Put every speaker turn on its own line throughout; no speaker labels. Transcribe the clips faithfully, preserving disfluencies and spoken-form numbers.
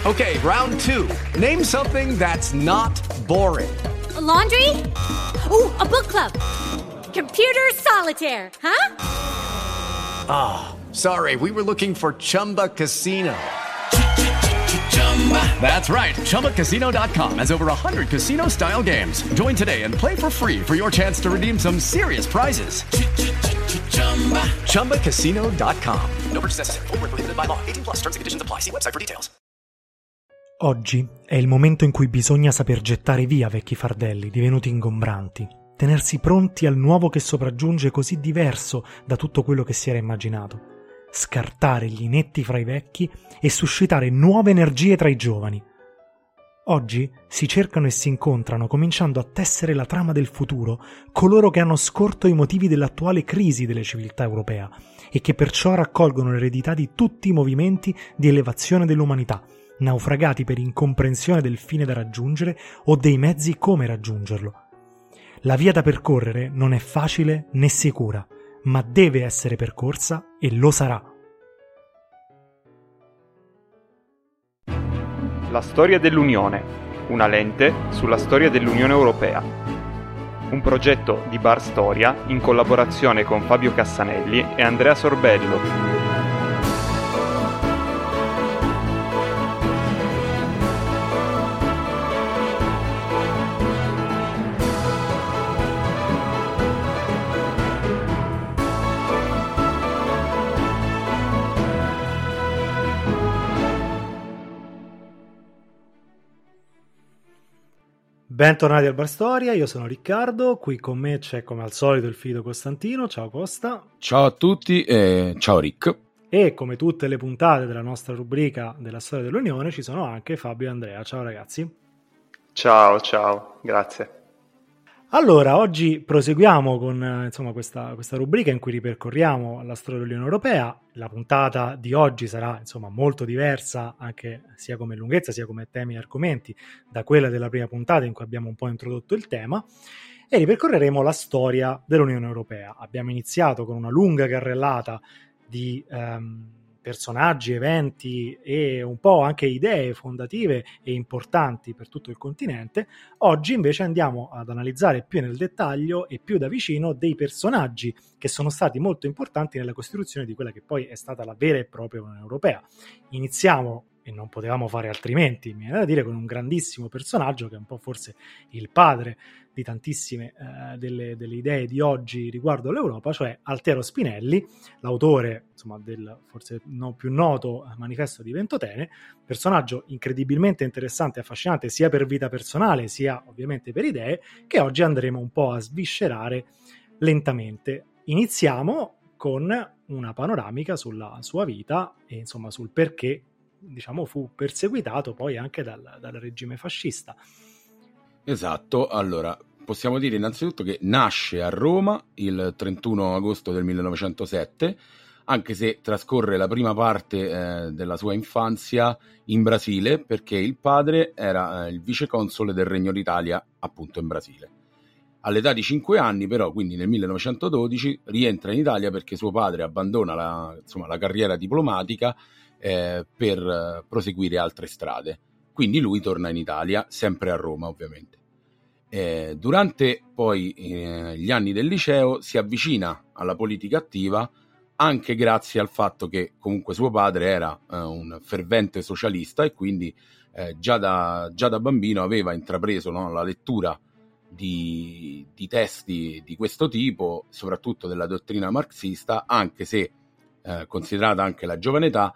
Okay, round two. Name something that's not boring.
A laundry? Ooh, a book club. Computer solitaire, huh?
Ah, oh, sorry, we were looking for Chumba Casino. That's right, Chumba Casino dot com has over one hundred casino-style games. Join today and play for free for your chance to redeem some serious prizes. Chumba Casino dot com. No purchase necessary. Void where prohibited by law. eighteen plus terms and conditions apply. See website for details.
Oggi è il momento in cui bisogna saper gettare via vecchi fardelli divenuti ingombranti, tenersi pronti al nuovo che sopraggiunge così diverso da tutto quello che si era immaginato, scartare gli inetti fra i vecchi e suscitare nuove energie tra i giovani. Oggi si cercano e si incontrano, cominciando a tessere la trama del futuro, coloro che hanno scorto i motivi dell'attuale crisi delle civiltà europea e che perciò raccolgono l'eredità di tutti i movimenti di elevazione dell'umanità, naufragati per incomprensione del fine da raggiungere o dei mezzi come raggiungerlo. La via da percorrere non è facile né sicura, ma deve essere percorsa e lo sarà.
La storia dell'Unione, una lente sulla storia dell'Unione Europea. Un progetto di Bar Storia in collaborazione con Fabio Cassanelli e Andrea Sorbello.
Bentornati al Bar Storia, io sono Riccardo, qui con me c'è come al solito il Fido Costantino. Ciao Costa.
Ciao a tutti e ciao Rick.
E come tutte le puntate della nostra rubrica della storia dell'Unione ci sono anche Fabio e Andrea. Ciao ragazzi.
Ciao, ciao, grazie.
Allora, oggi proseguiamo con insomma, questa, questa rubrica in cui ripercorriamo la storia dell'Unione Europea. La puntata di oggi sarà insomma molto diversa, anche sia come lunghezza sia come temi e argomenti, da quella della prima puntata in cui abbiamo un po' introdotto il tema, e ripercorreremo la storia dell'Unione Europea. Abbiamo iniziato con una lunga carrellata di ehm, personaggi, eventi e un po' anche idee fondative e importanti per tutto il continente. Oggi invece andiamo ad analizzare più nel dettaglio e più da vicino dei personaggi che sono stati molto importanti nella costituzione di quella che poi è stata la vera e propria Unione Europea. Iniziamo, e non potevamo fare altrimenti, mi viene da dire, con un grandissimo personaggio che è un po' forse il padre di tantissime eh, delle, delle idee di oggi riguardo all'Europa, cioè Altiero Spinelli, l'autore insomma del forse no, più noto Manifesto di Ventotene, personaggio incredibilmente interessante e affascinante sia per vita personale sia ovviamente per idee, che oggi andremo un po' a sviscerare lentamente. Iniziamo con una panoramica sulla sua vita e insomma sul perché diciamo fu perseguitato poi anche dal, dal regime fascista.
Esatto, allora possiamo dire innanzitutto che nasce a Roma il trentuno agosto del millenovecentosette, anche se trascorre la prima parte eh, della sua infanzia in Brasile, perché il padre era eh, il viceconsole del Regno d'Italia appunto in Brasile. All'età di cinque anni però, quindi nel millenovecentododici, rientra in Italia perché suo padre abbandona la, insomma, la carriera diplomatica eh, per eh, proseguire altre strade. Quindi lui torna in Italia, sempre a Roma ovviamente. Eh, durante poi eh, gli anni del liceo si avvicina alla politica attiva, anche grazie al fatto che comunque suo padre era eh, un fervente socialista e quindi eh, già, da, già da bambino aveva intrapreso no, la lettura di, di testi di questo tipo, soprattutto della dottrina marxista, anche se eh, considerata anche la giovane età,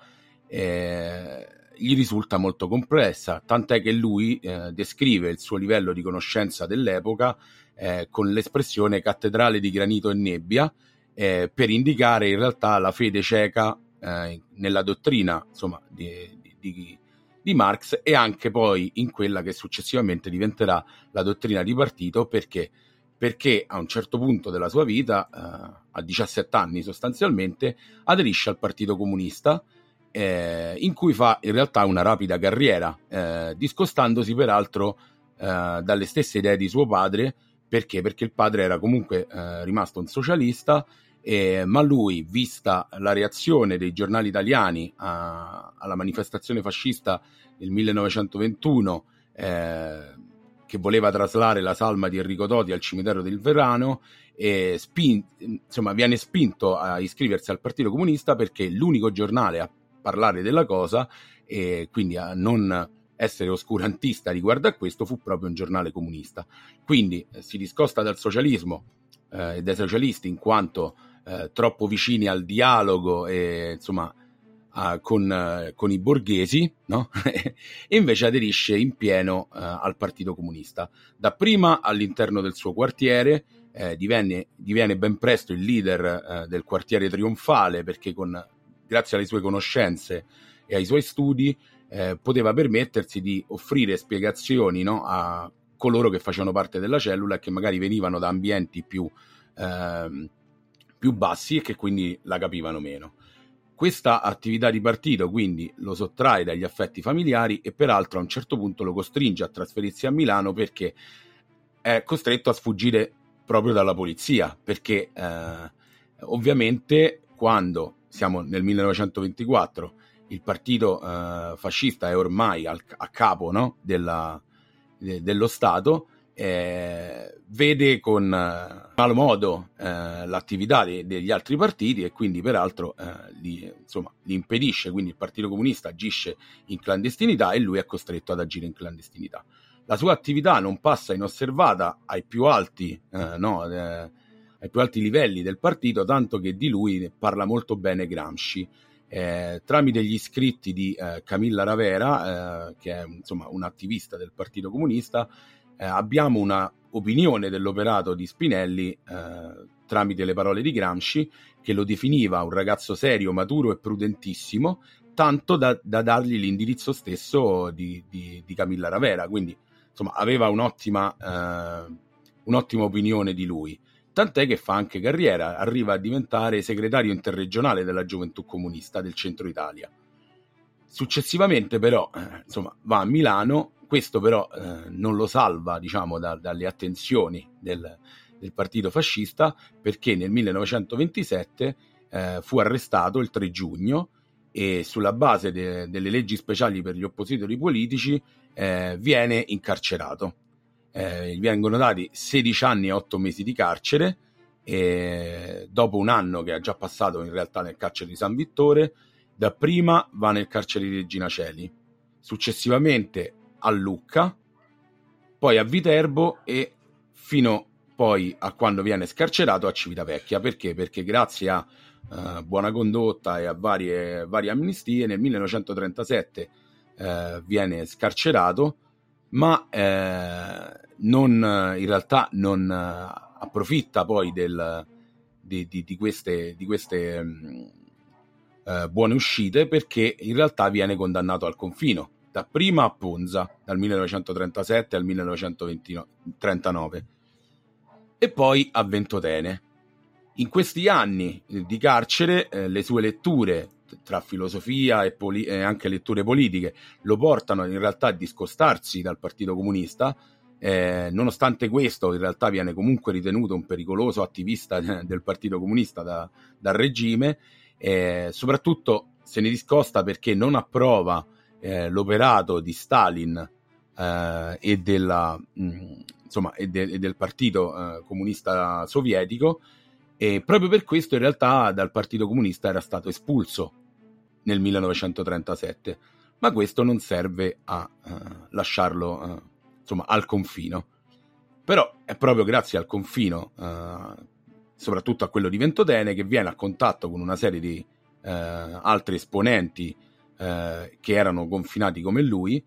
eh, gli risulta molto complessa, tant'è che lui eh, descrive il suo livello di conoscenza dell'epoca eh, con l'espressione cattedrale di granito e nebbia, eh, per indicare in realtà la fede cieca eh, nella dottrina insomma, di, di, di Marx, e anche poi in quella che successivamente diventerà la dottrina di partito, perché, perché a un certo punto della sua vita, eh, a diciassette anni sostanzialmente, aderisce al Partito Comunista, Eh, in cui fa in realtà una rapida carriera, eh, discostandosi peraltro eh, dalle stesse idee di suo padre. Perché? Perché il padre era comunque eh, rimasto un socialista Eh, ma lui, vista la reazione dei giornali italiani a, alla manifestazione fascista del millenovecentoventuno, eh, che voleva traslare la salma di Enrico Toti al cimitero del Verano, e spin- insomma, viene spinto a iscriversi al Partito Comunista, perché l'unico giornale a parlare della cosa e quindi a non essere oscurantista riguardo a questo fu proprio un giornale comunista. Quindi eh, si discosta dal socialismo eh, e dai socialisti in quanto eh, troppo vicini al dialogo e insomma a, con, eh, con i borghesi, no? E invece aderisce in pieno eh, al Partito Comunista. Dapprima all'interno del suo quartiere, eh, divenne, diviene ben presto il leader eh, del quartiere trionfale, perché con, grazie alle sue conoscenze e ai suoi studi eh, poteva permettersi di offrire spiegazioni, no, a coloro che facevano parte della cellula e che magari venivano da ambienti più eh, più bassi e che quindi la capivano meno. Questa attività di partito quindi lo sottrae dagli affetti familiari e peraltro a un certo punto lo costringe a trasferirsi a Milano, perché è costretto a sfuggire proprio dalla polizia, perché eh, ovviamente quando siamo nel millenovecentoventiquattro il partito eh, fascista è ormai al, a capo, no, della, de, dello Stato, Eh, vede con eh, malo modo eh, l'attività de- degli altri partiti e quindi peraltro eh, li, insomma, li impedisce. Quindi il Partito Comunista agisce in clandestinità e lui è costretto ad agire in clandestinità. La sua attività non passa inosservata ai più alti, eh, no, eh, ai più alti livelli del partito, tanto che di lui parla molto bene Gramsci. Eh, tramite gli scritti di eh, Camilla Ravera, eh, che è insomma un attivista del Partito Comunista, Eh, abbiamo una opinione dell'operato di Spinelli eh, tramite le parole di Gramsci, che lo definiva un ragazzo serio, maturo e prudentissimo, tanto da, da dargli l'indirizzo stesso di, di, di Camilla Ravera. Quindi insomma aveva un'ottima, eh, un'ottima opinione di lui, tant'è che fa anche carriera, arriva a diventare segretario interregionale della Gioventù Comunista del Centro Italia. Successivamente però eh, insomma va a Milano. Questo però eh, non lo salva, diciamo, da, dalle attenzioni del, del partito fascista, perché nel millenovecentoventisette eh, fu arrestato il tre giugno e sulla base de, delle leggi speciali per gli oppositori politici eh, viene incarcerato. Eh, gli vengono dati sedici anni e otto mesi di carcere, e dopo un anno che ha già passato in realtà nel carcere di San Vittore. Dapprima va nel carcere di Regina Coeli, successivamente a Lucca, poi a Viterbo e fino poi a quando viene scarcerato a Civitavecchia. Perché? Perché grazie a uh, buona condotta e a varie, varie amnistie nel millenovecentotrentasette uh, viene scarcerato, ma uh, non, in realtà non uh, approfitta poi del, di, di, di queste, di queste um, uh, buone uscite, perché in realtà viene condannato al confino. Prima a Ponza dal millenovecentotrentasette al millenovecentotrentanove e poi a Ventotene. In questi anni di carcere eh, le sue letture tra filosofia e, poli- e anche letture politiche lo portano in realtà a discostarsi dal Partito Comunista. Eh, nonostante questo in realtà viene comunque ritenuto un pericoloso attivista del Partito Comunista da, dal regime, eh, soprattutto se ne discosta perché non approva Eh, l'operato di Stalin eh, e, della, mh, insomma, e, de- e del partito eh, comunista sovietico, e proprio per questo in realtà dal Partito Comunista era stato espulso nel millenovecentotrentasette, ma questo non serve a eh, lasciarlo eh, insomma, al confino. Però è proprio grazie al confino, eh, soprattutto a quello di Ventotene, che viene a contatto con una serie di eh, altri esponenti Eh, che erano confinati come lui,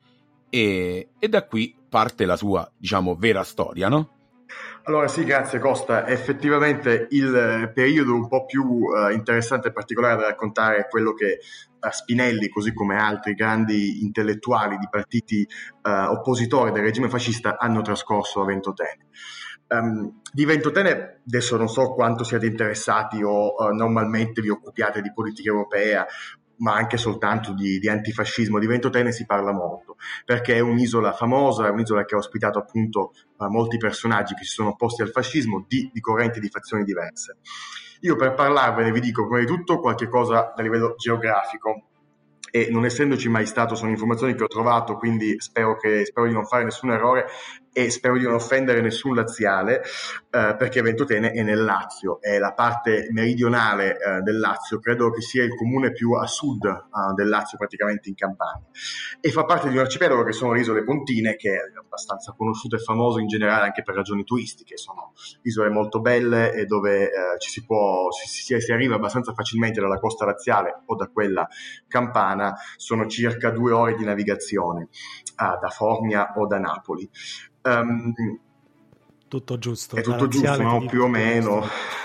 e, e da qui parte la sua, diciamo, vera storia, no?
Allora sì, grazie Costa. Effettivamente il periodo un po' più uh, interessante e particolare da raccontare è quello che uh, Spinelli, così come altri grandi intellettuali di partiti uh, oppositori del regime fascista, hanno trascorso a Ventotene. Um, di Ventotene adesso non so quanto siate interessati o uh, normalmente vi occupiate di politica europea, ma anche soltanto di, di antifascismo. Di Ventotene si parla molto, perché è un'isola famosa, è un'isola che ha ospitato appunto uh, molti personaggi che si sono opposti al fascismo di, di correnti di fazioni diverse. Io per parlarvene vi dico prima di tutto qualche cosa a livello geografico, e non essendoci mai stato sono informazioni che ho trovato, quindi spero, che, spero di non fare nessun errore e spero di non offendere nessun laziale, eh, perché Ventotene è nel Lazio, è la parte meridionale eh, del Lazio, credo che sia il comune più a sud eh, del Lazio, praticamente in Campania, e fa parte di un arcipelago che sono le isole Pontine, che è abbastanza conosciuto e famoso in generale anche per ragioni turistiche. Sono isole molto belle e dove eh, ci si può si, si, si arriva abbastanza facilmente dalla costa laziale o da quella campana. Sono circa due ore di navigazione uh, da Formia o da Napoli. Um,
tutto giusto.
È tutto giusto, no? Più o meno.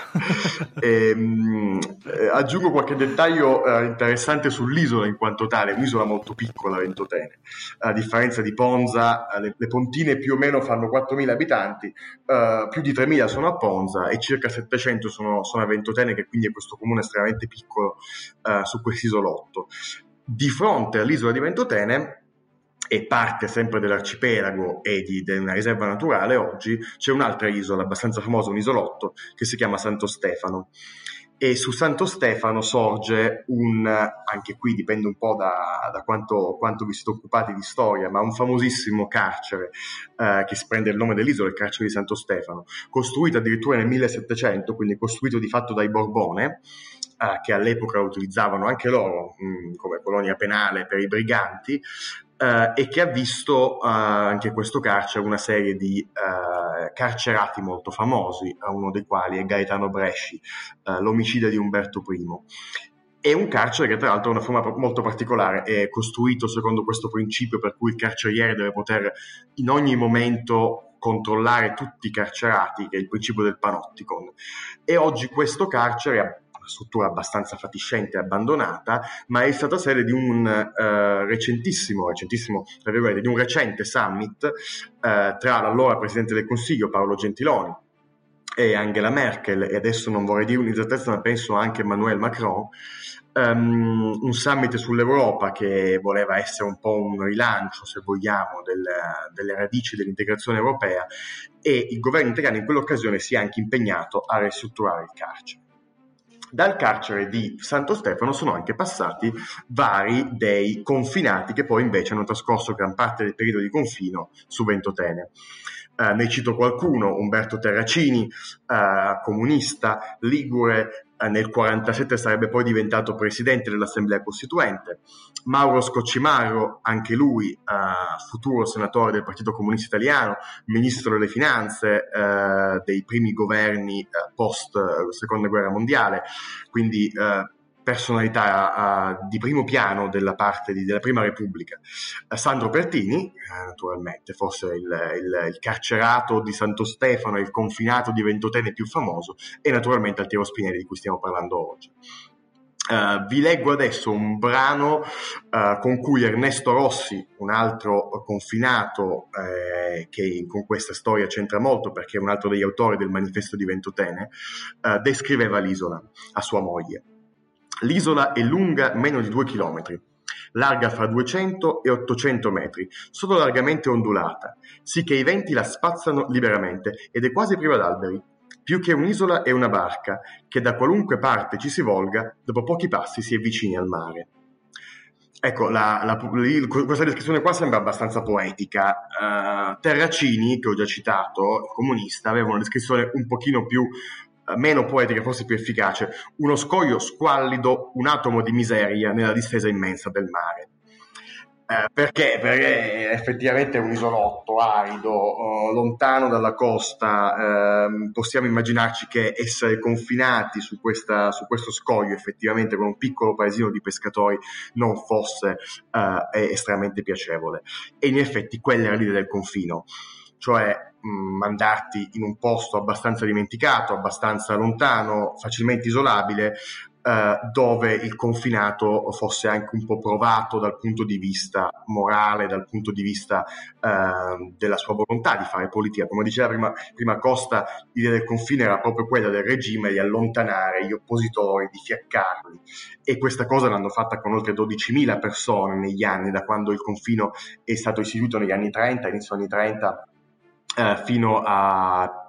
e, um, eh, aggiungo qualche dettaglio uh, interessante sull'isola in quanto tale. È un'isola molto piccola, Ventotene. A differenza di Ponza, uh, le, le Pontine più o meno fanno quattromila abitanti, uh, più di tremila sono a Ponza e circa settecento sono, sono a Ventotene, che quindi è questo comune estremamente piccolo uh, su quest'isolotto. Di fronte all'isola di Ventotene, e parte sempre dell'arcipelago e di, di una riserva naturale, oggi c'è un'altra isola abbastanza famosa, un isolotto, che si chiama Santo Stefano. E su Santo Stefano sorge un, anche qui dipende un po' da, da quanto, quanto vi siete occupati di storia, ma un famosissimo carcere eh, che si prende il nome dell'isola, il carcere di Santo Stefano, costruito addirittura nel millesettecento, quindi costruito di fatto dai Borbone, Uh, che all'epoca utilizzavano anche loro mh, come colonia penale per i briganti, uh, e che ha visto uh, anche questo carcere una serie di uh, carcerati molto famosi, uno dei quali è Gaetano Bresci, uh, l'omicida di Umberto I. È un carcere che tra l'altro ha una forma molto particolare, è costruito secondo questo principio per cui il carceriere deve poter in ogni momento controllare tutti i carcerati, che è il principio del panopticon. E oggi questo carcere ha struttura abbastanza fatiscente e abbandonata, ma è stata sede di un uh, recentissimo, recentissimo tra virgolette, di un recente summit uh, tra l'allora Presidente del Consiglio Paolo Gentiloni e Angela Merkel, e adesso non vorrei dire un'inesattezza, ma penso anche Emmanuel Macron, um, un summit sull'Europa che voleva essere un po' un rilancio, se vogliamo, del, delle radici dell'integrazione europea, e il governo italiano in quell'occasione si è anche impegnato a ristrutturare il carcere. Dal carcere di Santo Stefano sono anche passati vari dei confinati che poi invece hanno trascorso gran parte del periodo di confino su Ventotene. Uh, ne cito qualcuno: Umberto Terracini, uh, comunista, ligure, uh, nel quarantasette sarebbe poi diventato presidente dell'Assemblea Costituente; Mauro Scoccimarro, anche lui uh, futuro senatore del Partito Comunista Italiano, ministro delle finanze uh, dei primi governi uh, post uh, Seconda Guerra Mondiale, quindi uh, personalità uh, di primo piano della parte di, della Prima Repubblica. Uh, Sandro Pertini, uh, naturalmente, forse il, il, il carcerato di Santo Stefano e il confinato di Ventotene più famoso, e naturalmente Altiero Spinelli, di cui stiamo parlando oggi. Uh, vi leggo adesso un brano uh, con cui Ernesto Rossi, un altro confinato eh, che con questa storia c'entra molto perché è un altro degli autori del manifesto di Ventotene, uh, descriveva l'isola a sua moglie. L'isola è lunga meno di due chilometri, larga fra duecento e ottocento metri, solo largamente ondulata, sì che i venti la spazzano liberamente ed è quasi priva d'alberi. Più che un'isola è una barca, che da qualunque parte ci si volga, dopo pochi passi si è vicini al mare. Ecco, la, la, questa descrizione qua sembra abbastanza poetica. Uh, Terracini, che ho già citato, il comunista, aveva una descrizione un pochino più meno poetica, forse più efficace: uno scoglio squallido, un atomo di miseria nella distesa immensa del mare. Eh, perché? Perché effettivamente è un isolotto arido, oh, lontano dalla costa. Eh, possiamo immaginarci che essere confinati su, questa, su questo scoglio, effettivamente con un piccolo paesino di pescatori, non fosse eh, estremamente piacevole. E in effetti quella era l'idea del confino, cioè mandarti in un posto abbastanza dimenticato, abbastanza lontano, facilmente isolabile, eh, dove il confinato fosse anche un po' provato dal punto di vista morale, dal punto di vista eh, della sua volontà di fare politica. Come diceva prima, prima Costa, l'idea del confine era proprio quella del regime di allontanare gli oppositori, di fiaccarli, e questa cosa l'hanno fatta con oltre dodicimila persone negli anni, da quando il confino è stato istituito negli anni trenta, inizio anni trenta, Uh, fino a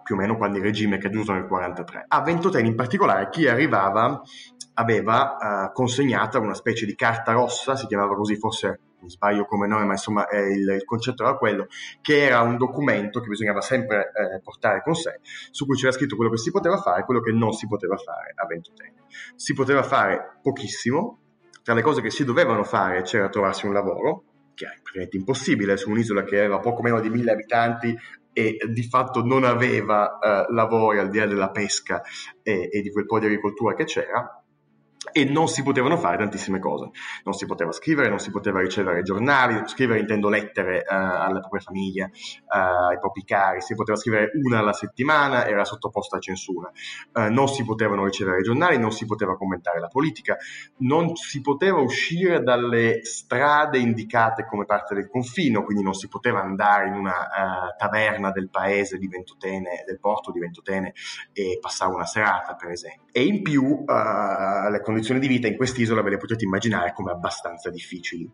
più o meno quando il regime è caduto nel quarantatré. A Ventotene in particolare chi arrivava aveva uh, consegnata una specie di carta rossa, si chiamava così, forse mi sbaglio come nome, ma insomma eh, il, il concetto era quello, che era un documento che bisognava sempre eh, portare con sé, su cui c'era scritto quello che si poteva fare e quello che non si poteva fare a Ventotene. Si poteva fare pochissimo, tra le cose che si dovevano fare c'era trovarsi un lavoro, che è praticamente impossibile su un'isola che aveva poco meno di mille abitanti e di fatto non aveva eh, lavori al di là della pesca e, e di quel po' di agricoltura che c'era. E non si potevano fare tantissime cose, non si poteva scrivere, non si poteva ricevere giornali, scrivere intendo lettere uh, alla propria famiglia, uh, ai propri cari, si poteva scrivere una alla settimana, era sottoposta a censura, uh, non si potevano ricevere giornali, non si poteva commentare la politica, non si poteva uscire dalle strade indicate come parte del confino, quindi non si poteva andare in una uh, taverna del paese di Ventotene, del porto di Ventotene e passare una serata per esempio. E in più uh, le condizioni di vita in quest'isola ve le potete immaginare come abbastanza difficili.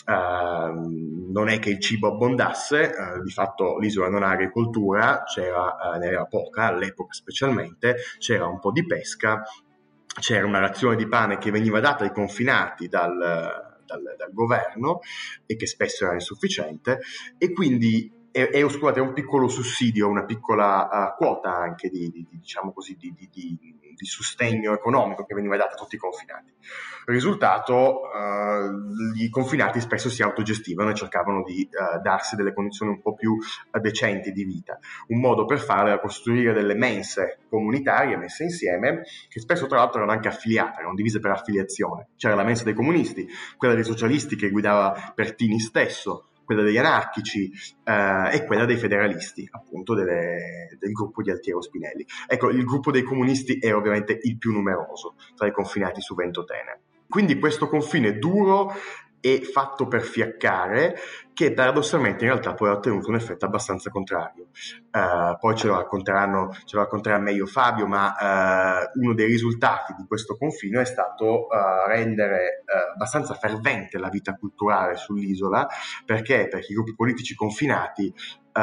Uh, non è che il cibo abbondasse, uh, di fatto l'isola non ha agricoltura, c'era, uh, ne era poca all'epoca specialmente, c'era un po' di pesca, c'era una razione di pane che veniva data ai confinati dal, dal, dal governo e che spesso era insufficiente, e quindi è, è, scusate, è un piccolo sussidio, una piccola uh, quota anche di, di, di diciamo così di, di, di, di sostegno economico che veniva data a tutti i confinati. Risultato, uh, i confinati spesso si autogestivano e cercavano di uh, darsi delle condizioni un po' più uh, decenti di vita. Un modo per farlo era costruire delle mense comunitarie messe insieme, che spesso tra l'altro erano anche affiliate, erano divise per affiliazione. C'era la mensa dei comunisti, quella dei socialisti che guidava Pertini stesso, quella degli anarchici eh, e quella dei federalisti, appunto delle, del gruppo di Altiero Spinelli. Ecco, il gruppo dei comunisti è ovviamente il più numeroso tra i confinati su Ventotene. Quindi questo confine duro e fatto per fiaccare, che paradossalmente in realtà poi ha ottenuto un effetto abbastanza contrario. Uh, poi ce lo racconteranno, ce lo racconterà meglio Fabio, ma uh, uno dei risultati di questo confino è stato uh, rendere uh, abbastanza fervente la vita culturale sull'isola, perché perché i gruppi politici confinati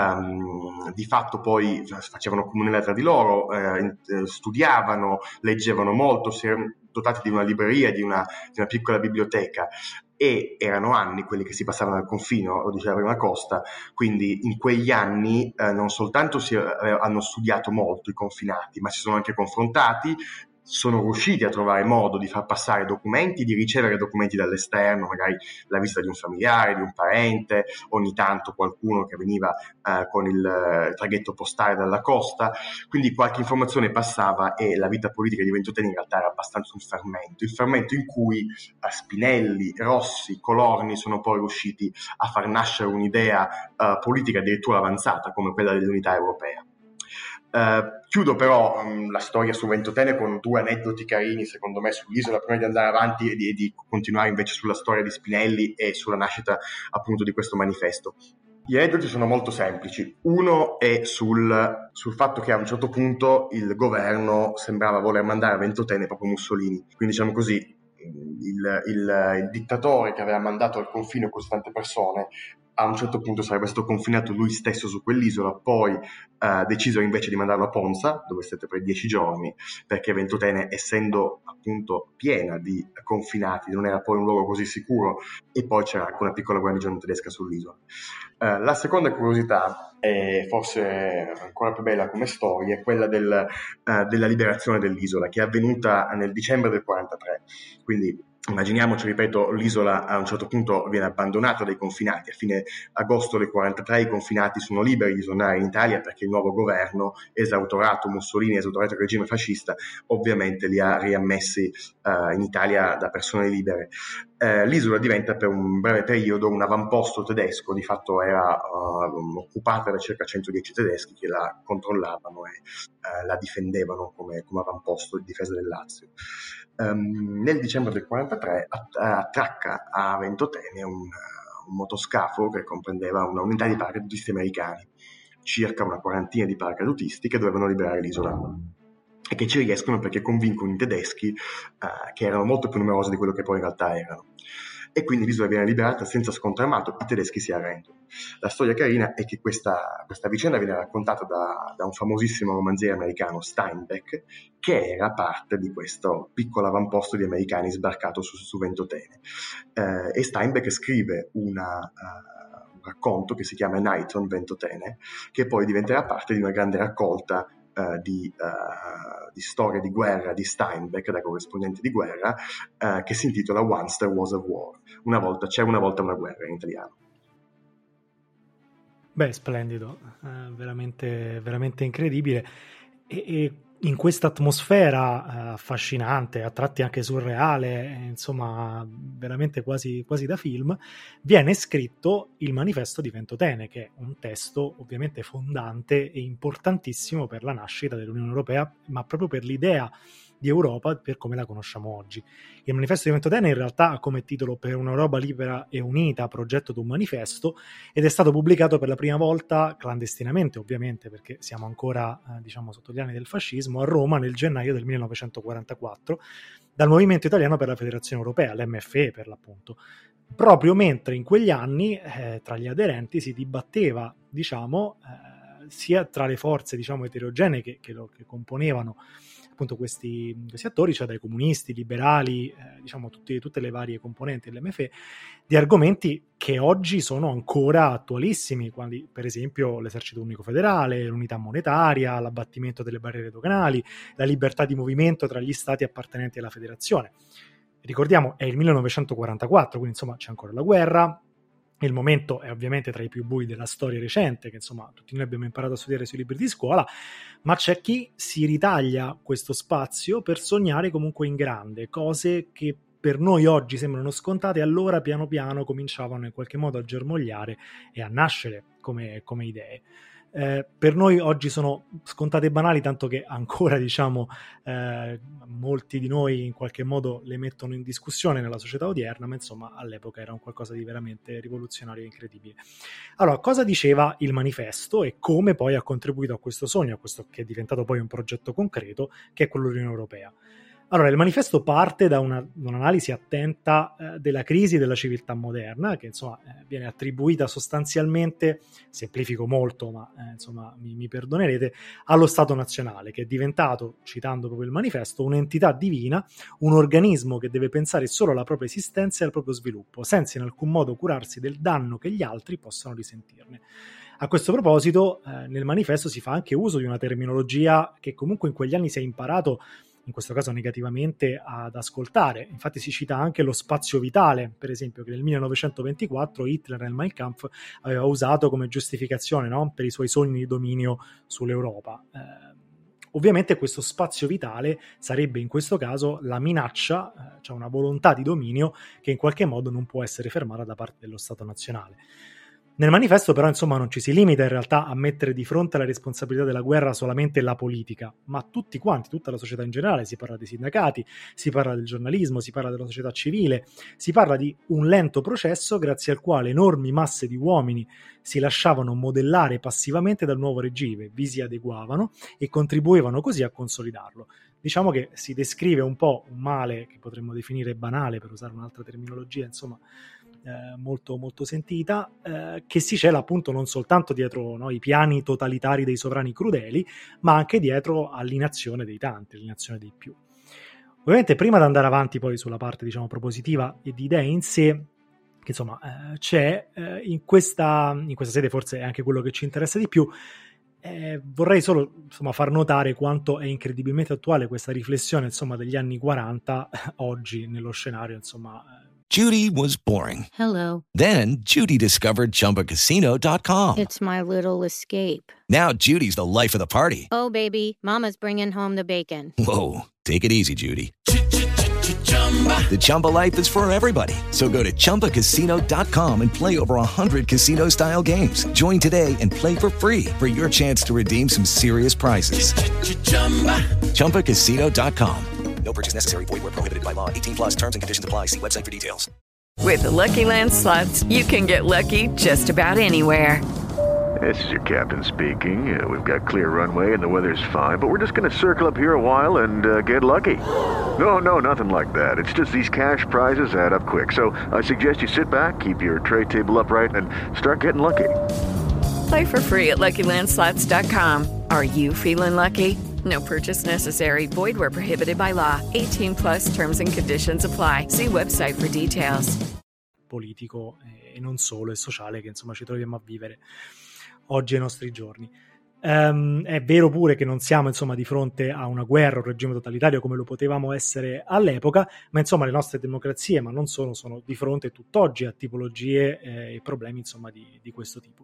Um, di fatto poi facevano comunità tra di loro, eh, studiavano, leggevano molto, si erano dotati di una libreria, di una, di una piccola biblioteca, e erano anni quelli che si passavano al confino, lo diceva prima Costa, quindi in quegli anni eh, non soltanto si, eh, hanno studiato molto i confinati, ma si sono anche confrontati, sono riusciti a trovare modo di far passare documenti, di ricevere documenti dall'esterno, magari la visita di un familiare, di un parente, ogni tanto qualcuno che veniva eh, con il eh, traghetto postale dalla costa, quindi qualche informazione passava e la vita politica di Ventotene in realtà era abbastanza un fermento, il fermento in cui eh, Spinelli, Rossi, Colorni sono poi riusciti a far nascere un'idea eh, politica addirittura avanzata come quella dell'unità europea. Uh, chiudo però um, la storia su Ventotene con due aneddoti carini secondo me sull'isola, prima di andare avanti e di, e di continuare invece sulla storia di Spinelli e sulla nascita appunto di questo manifesto. Gli aneddoti sono molto semplici. Uno è sul, sul fatto che a un certo punto il governo sembrava voler mandare a Ventotene proprio Mussolini, quindi diciamo così il, il, il dittatore che aveva mandato al confino così tante persone a un certo punto sarebbe stato confinato lui stesso su quell'isola, poi eh, decisero invece di mandarlo a Ponza, dove state per dieci giorni, perché Ventotene, essendo appunto piena di confinati, non era poi un luogo così sicuro, e poi c'era anche una piccola guarnigione tedesca sull'isola. Eh, la seconda curiosità, è forse ancora più bella come storia, è quella del, uh, della liberazione dell'isola, che è avvenuta nel dicembre del quarantatré, quindi immaginiamoci, ripeto, l'isola a un certo punto viene abbandonata dai confinati, a fine agosto del quarantatré i confinati sono liberi di tornare in Italia perché il nuovo governo, esautorato Mussolini, esautorato il regime fascista, ovviamente li ha riammessi uh, in Italia da persone libere. Uh, l'isola diventa per un breve periodo un avamposto tedesco, di fatto era uh, occupata da circa centodieci tedeschi che la controllavano e uh, la difendevano come, come avamposto di difesa del Lazio. Um, nel dicembre del quarantatré attracca a Ventotene un, un motoscafo che comprendeva una unità di paracadutisti americani, circa una quarantina di paracadutisti che dovevano liberare l'isola e che ci riescono perché convincono i tedeschi uh, che erano molto più numerosi di quello che poi in realtà erano. e quindi l'isola viene liberata senza scontro armato, i tedeschi si arrendono. La storia carina è che questa, questa vicenda viene raccontata da, da un famosissimo romanziere americano, Steinbeck, che era parte di questo piccolo avamposto di americani sbarcato su, su Ventotene. Eh, e Steinbeck scrive una, uh, un racconto che si chiama Night on Ventotene, che poi diventerà parte di una grande raccolta uh, di, uh, di storie di guerra di Steinbeck, da corrispondente di guerra, uh, che si intitola Once There Was a War. Una volta, c'è una volta una guerra in italiano.
Beh, splendido, eh, veramente, veramente incredibile. E, e in questa atmosfera eh, affascinante, a tratti anche surreale, eh, insomma, veramente quasi, quasi da film, viene scritto il Manifesto di Ventotene, che è un testo ovviamente fondante e importantissimo per la nascita dell'Unione Europea, ma proprio per l'idea di Europa per come la conosciamo oggi. Il Manifesto di Ventotene in realtà ha come titolo Per un'Europa libera e unita, progetto d'un manifesto, ed è stato pubblicato per la prima volta clandestinamente, ovviamente, perché siamo ancora eh, diciamo sotto gli anni del fascismo, a Roma nel gennaio del millenovecentoquarantaquattro dal Movimento Italiano per la Federazione Europea, l'M F E per l'appunto, proprio mentre in quegli anni eh, tra gli aderenti si dibatteva, diciamo, eh, sia tra le forze, diciamo, eterogenee che, che, lo, che componevano appunto questi, questi attori, cioè dai comunisti, liberali, eh, diciamo tutti, tutte le varie componenti dell'M F E, di argomenti che oggi sono ancora attualissimi, quali per esempio l'esercito unico federale, l'unità monetaria, l'abbattimento delle barriere doganali, la libertà di movimento tra gli stati appartenenti alla federazione. Ricordiamo, è il millenovecentoquarantaquattro, quindi insomma c'è ancora la guerra. Il momento è ovviamente tra i più bui della storia recente, che insomma tutti noi abbiamo imparato a studiare sui libri di scuola, ma c'è chi si ritaglia questo spazio per sognare comunque in grande, cose che per noi oggi sembrano scontate, allora piano piano cominciavano in qualche modo a germogliare e a nascere come, come idee. Eh, per noi oggi sono scontate e banali, tanto che ancora diciamo eh, molti di noi in qualche modo le mettono in discussione nella società odierna, ma insomma all'epoca era un qualcosa di veramente rivoluzionario e incredibile. Allora, cosa diceva il manifesto e come poi ha contribuito a questo sogno, a questo che è diventato poi un progetto concreto, che è quello dell'Unione Europea? Allora, il manifesto parte da una, un'analisi attenta eh, della crisi della civiltà moderna, che insomma eh, viene attribuita sostanzialmente, semplifico molto, ma eh, insomma mi, mi perdonerete, allo Stato nazionale, che è diventato, citando proprio il manifesto, un'entità divina, un organismo che deve pensare solo alla propria esistenza e al proprio sviluppo, senza in alcun modo curarsi del danno che gli altri possano risentirne. A questo proposito, eh, nel manifesto si fa anche uso di una terminologia che comunque in quegli anni si è imparato, in questo caso negativamente, ad ascoltare. Infatti si cita anche lo spazio vitale, per esempio, che nel millenovecentoventiquattro Hitler nel Mein Kampf aveva usato come giustificazione, no? Per i suoi sogni di dominio sull'Europa. Eh, ovviamente questo spazio vitale sarebbe in questo caso la minaccia, eh, cioè una volontà di dominio che in qualche modo non può essere fermata da parte dello Stato nazionale. Nel manifesto però insomma non ci si limita in realtà a mettere di fronte alla responsabilità della guerra solamente la politica, ma tutti quanti, tutta la società in generale. Si parla dei sindacati, si parla del giornalismo, si parla della società civile, si parla di un lento processo grazie al quale enormi masse di uomini si lasciavano modellare passivamente dal nuovo regime, vi si adeguavano e contribuivano così a consolidarlo. Diciamo che si descrive un po' un male che potremmo definire banale, per usare un'altra terminologia, insomma, Eh, molto molto sentita, eh, che si cela appunto non soltanto dietro, no, i piani totalitari dei sovrani crudeli, ma anche dietro all'inazione dei tanti, all'inazione dei più. Ovviamente prima di andare avanti poi sulla parte diciamo propositiva e di idee in sé, che insomma eh, c'è eh, in questa in questa sede, forse è anche quello che ci interessa di più. Eh, vorrei solo insomma far notare quanto è incredibilmente attuale questa riflessione insomma degli anni quaranta oggi nello scenario insomma.
Judy was boring.
Hello.
Then Judy discovered Chumba Casino dot com.
It's my little escape.
Now Judy's the life of the party.
Oh, baby, mama's bringing home the bacon.
Whoa, take it easy, Judy. The Chumba life is for everybody. So go to Chumba Casino dot com and play over one hundred casino-style games. Join today and play for free for your chance to redeem some serious prizes. Chumba Casino dot com. No purchase necessary. Void where prohibited by law. eighteen plus terms and conditions apply. See website for details.
With the Lucky Land Slots, you can get lucky just about anywhere. This is your captain speaking. Uh, we've got clear runway and the weather's fine, but we're just going to circle up here a while and uh, get lucky. No, no, nothing like that. It's just these cash prizes add up quick. So I suggest you sit back, keep your tray table upright, and start getting lucky.
Play for free at Lucky Land Slots dot com. Are you feeling lucky? No purchase necessary. Void where prohibited by law. eighteen plus terms and conditions apply. See website for details.
Politico e non solo, e sociale che insomma ci troviamo a vivere oggi ai nostri giorni. Um, è vero pure che non siamo insomma di fronte a una guerra, un regime totalitario come lo potevamo essere all'epoca, ma insomma le nostre democrazie, ma non solo, sono di fronte tutt'oggi a tipologie eh, e problemi insomma di, di questo tipo.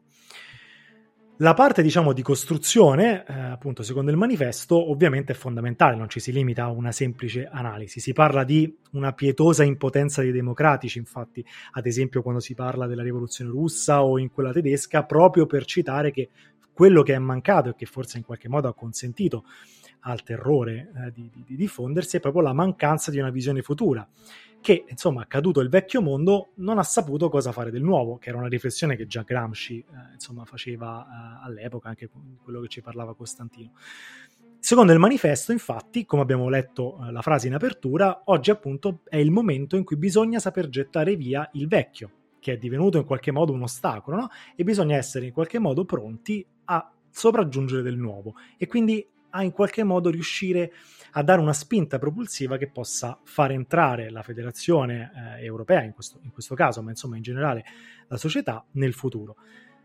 La parte diciamo di costruzione, eh, appunto secondo il manifesto, ovviamente è fondamentale, non ci si limita a una semplice analisi, si parla di una pietosa impotenza dei democratici, infatti ad esempio quando si parla della rivoluzione russa o in quella tedesca, proprio per citare che quello che è mancato e che forse in qualche modo ha consentito al terrore eh, di, di, di diffondersi è proprio la mancanza di una visione futura, che insomma caduto il vecchio mondo non ha saputo cosa fare del nuovo, che era una riflessione che già Gramsci eh, insomma faceva eh, all'epoca, anche con quello che ci parlava Costantino. Secondo il manifesto, infatti, come abbiamo letto eh, la frase in apertura, oggi appunto è il momento in cui bisogna saper gettare via il vecchio, che è divenuto in qualche modo un ostacolo, no? E bisogna essere in qualche modo pronti a sopraggiungere del nuovo e quindi a in qualche modo riuscire a dare una spinta propulsiva che possa far entrare la federazione eh, europea, in questo, in questo caso, ma insomma in generale la società, nel futuro.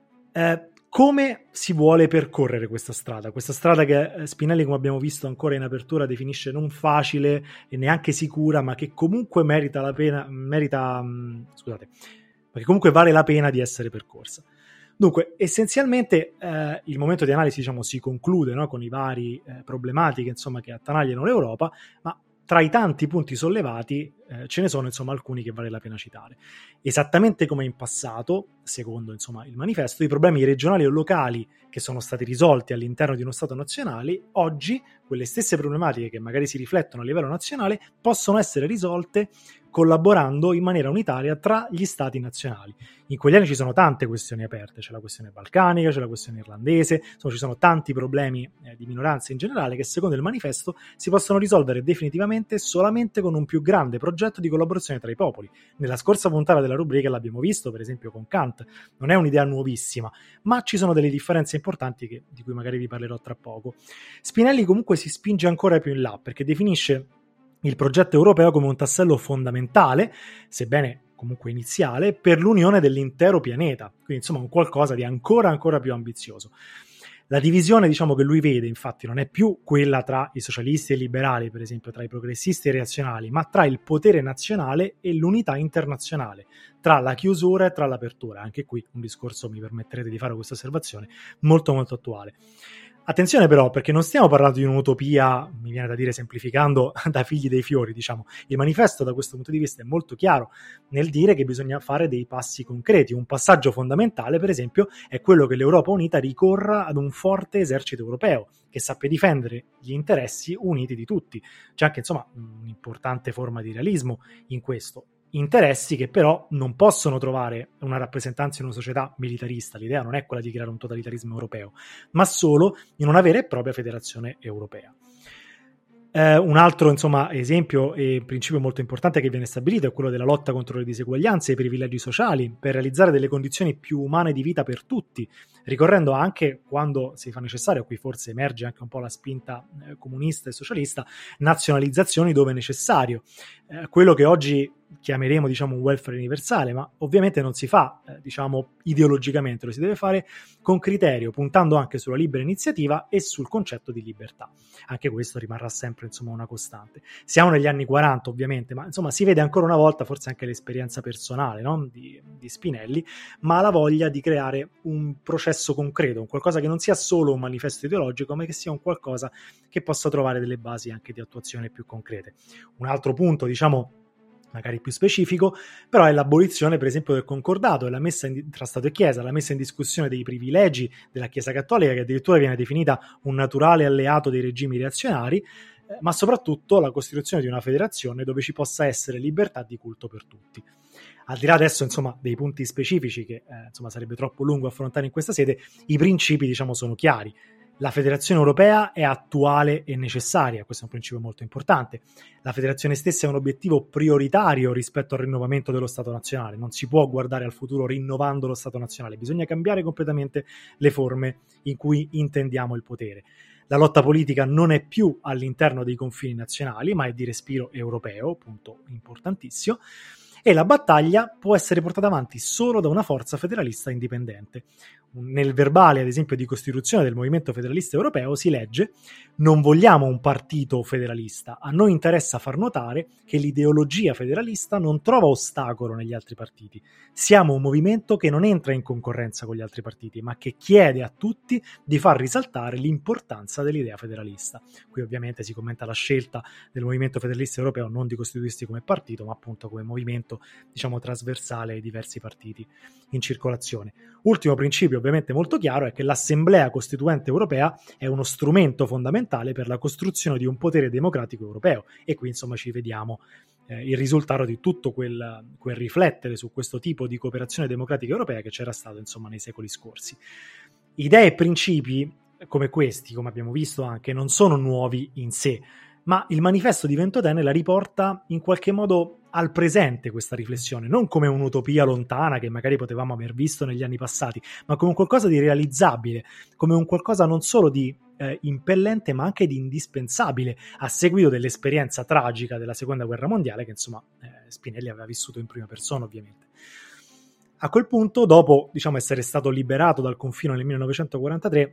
Eh, come si vuole percorrere questa strada? Questa strada che eh, Spinelli, come abbiamo visto ancora in apertura, definisce non facile e neanche sicura, ma che comunque merita la pena, merita, mh, scusate, ma che comunque vale la pena di essere percorsa. Dunque, essenzialmente eh, il momento di analisi diciamo, si conclude no, con i vari eh, problematiche insomma, che attanagliano l'Europa, ma tra i tanti punti sollevati eh, ce ne sono insomma, alcuni che vale la pena citare. Esattamente come in passato, secondo insomma, il manifesto, i problemi regionali o locali che sono stati risolti all'interno di uno Stato nazionale, oggi quelle stesse problematiche che magari si riflettono a livello nazionale possono essere risolte collaborando in maniera unitaria tra gli stati nazionali. In quegli anni ci sono tante questioni aperte, c'è la questione balcanica, c'è la questione irlandese, insomma ci sono tanti problemi eh, di minoranze in generale che secondo il manifesto si possono risolvere definitivamente solamente con un più grande progetto di collaborazione tra i popoli. Nella scorsa puntata della rubrica l'abbiamo visto, per esempio con Kant, non è un'idea nuovissima, ma ci sono delle differenze importanti che, di cui magari vi parlerò tra poco. Spinelli comunque si spinge ancora più in là perché definisce il progetto europeo come un tassello fondamentale, sebbene comunque iniziale, per l'unione dell'intero pianeta, quindi insomma un qualcosa di ancora ancora più ambizioso. La divisione diciamo che lui vede infatti non è più quella tra i socialisti e i liberali, per esempio tra i progressisti e i reazionali, ma tra il potere nazionale e l'unità internazionale, tra la chiusura e tra l'apertura. Anche qui un discorso, mi permetterete di fare questa osservazione, molto molto attuale. Attenzione però, perché non stiamo parlando di un'utopia, mi viene da dire semplificando, da figli dei fiori, diciamo. Il manifesto da questo punto di vista è molto chiaro nel dire che bisogna fare dei passi concreti. Un passaggio fondamentale, per esempio, è quello che l'Europa unita ricorra ad un forte esercito europeo, che sappia difendere gli interessi uniti di tutti. C'è anche, insomma, un'importante forma di realismo in questo. Interessi che però non possono trovare una rappresentanza in una società militarista. L'idea non è quella di creare un totalitarismo europeo, ma solo in una vera e propria federazione europea. Eh, un altro insomma, esempio e principio molto importante che viene stabilito è quello della lotta contro le diseguaglianze e i privilegi sociali per realizzare delle condizioni più umane di vita per tutti, ricorrendo anche, quando si fa necessario, qui forse emerge anche un po' la spinta eh, comunista e socialista, nazionalizzazioni dove necessario. Eh, quello che oggi chiameremo diciamo un welfare universale, ma ovviamente non si fa eh, diciamo ideologicamente, lo si deve fare con criterio, puntando anche sulla libera iniziativa e sul concetto di libertà. Anche questo rimarrà sempre insomma una costante. Siamo negli anni quaranta ovviamente, ma insomma si vede ancora una volta forse anche l'esperienza personale no? di, di Spinelli, ma la voglia di creare un processo concreto, un qualcosa che non sia solo un manifesto ideologico, ma che sia un qualcosa che possa trovare delle basi anche di attuazione più concrete. Un altro punto diciamo magari più specifico, però è l'abolizione per esempio del concordato e la messa in, tra Stato e Chiesa, la messa in discussione dei privilegi della Chiesa Cattolica, che addirittura viene definita un naturale alleato dei regimi reazionari, eh, ma soprattutto la costituzione di una federazione dove ci possa essere libertà di culto per tutti. Al di là adesso, insomma, dei punti specifici che eh, insomma sarebbe troppo lungo affrontare in questa sede, i principi, diciamo, sono chiari. La federazione europea è attuale e necessaria, questo è un principio molto importante. La federazione stessa è un obiettivo prioritario rispetto al rinnovamento dello Stato nazionale. Non si può guardare al futuro rinnovando lo Stato nazionale, bisogna cambiare completamente le forme in cui intendiamo il potere. La lotta politica non è più all'interno dei confini nazionali, ma è di respiro europeo, punto importantissimo, e la battaglia può essere portata avanti solo da una forza federalista indipendente. Nel verbale, ad esempio, di costituzione del Movimento Federalista Europeo si legge: non vogliamo un partito federalista, a noi interessa far notare che l'ideologia federalista non trova ostacolo negli altri partiti. Siamo un movimento che non entra in concorrenza con gli altri partiti, ma che chiede a tutti di far risaltare l'importanza dell'idea federalista. Qui ovviamente si commenta la scelta del Movimento Federalista Europeo non di costituirsi come partito, ma appunto come movimento, diciamo, trasversale ai diversi partiti in circolazione. Ultimo principio ovviamente molto chiaro è che l'Assemblea Costituente Europea è uno strumento fondamentale per la costruzione di un potere democratico europeo, e qui insomma ci vediamo eh, il risultato di tutto quel, quel riflettere su questo tipo di cooperazione democratica europea che c'era stato insomma nei secoli scorsi. Idee e principi come questi, come abbiamo visto anche, non sono nuovi in sé, ma il manifesto di Ventotene la riporta in qualche modo al presente questa riflessione, non come un'utopia lontana che magari potevamo aver visto negli anni passati, ma come un qualcosa di realizzabile, come un qualcosa non solo di eh, impellente ma anche di indispensabile a seguito dell'esperienza tragica della Seconda Guerra Mondiale che insomma eh, Spinelli aveva vissuto in prima persona ovviamente. A quel punto, dopo diciamo essere stato liberato dal confino nel millenovecentoquarantatré,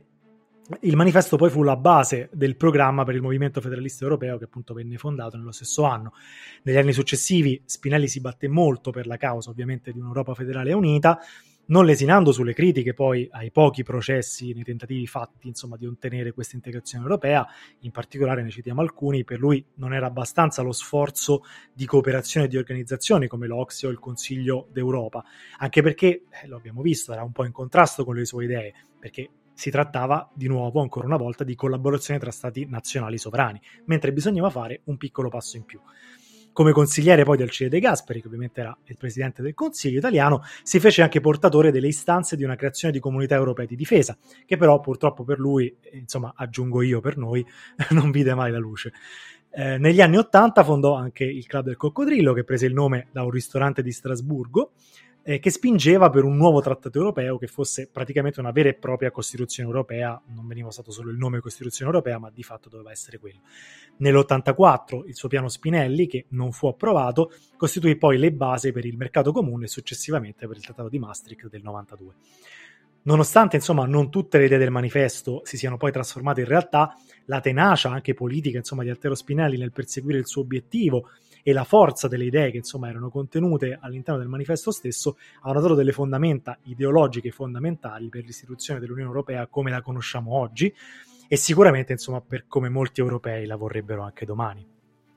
il manifesto poi fu la base del programma per il Movimento Federalista Europeo che appunto venne fondato nello stesso anno. Negli anni successivi Spinelli si batté molto per la causa ovviamente di un'Europa federale unita, non lesinando sulle critiche poi ai pochi processi nei tentativi fatti insomma di ottenere questa integrazione europea. In particolare ne citiamo alcuni: per lui non era abbastanza lo sforzo di cooperazione di organizzazioni come l'O C S E o il Consiglio d'Europa, anche perché, eh, lo abbiamo visto, era un po' in contrasto con le sue idee, perché si trattava di nuovo, ancora una volta, di collaborazione tra stati nazionali sovrani, mentre bisognava fare un piccolo passo in più. Come consigliere poi di Alcide De Gasperi, che ovviamente era il presidente del Consiglio italiano, si fece anche portatore delle istanze di una creazione di comunità europee di difesa, che però purtroppo per lui, insomma aggiungo io per noi, non vide mai la luce. Eh, negli anni Ottanta fondò anche il Club del Coccodrillo, che prese il nome da un ristorante di Strasburgo, eh, che spingeva per un nuovo trattato europeo che fosse praticamente una vera e propria Costituzione europea. Non veniva usato solo il nome Costituzione europea, ma di fatto doveva essere quello. Nell'ottantaquattro il suo piano Spinelli, che non fu approvato, costituì poi le basi per il mercato comune e successivamente per il Trattato di Maastricht del novantadue. Nonostante insomma non tutte le idee del manifesto si siano poi trasformate in realtà, la tenacia anche politica insomma di Altiero Spinelli nel perseguire il suo obiettivo e la forza delle idee che insomma erano contenute all'interno del manifesto stesso hanno dato delle fondamenta ideologiche fondamentali per l'istituzione dell'Unione Europea come la conosciamo oggi, e sicuramente insomma per come molti europei la vorrebbero anche domani.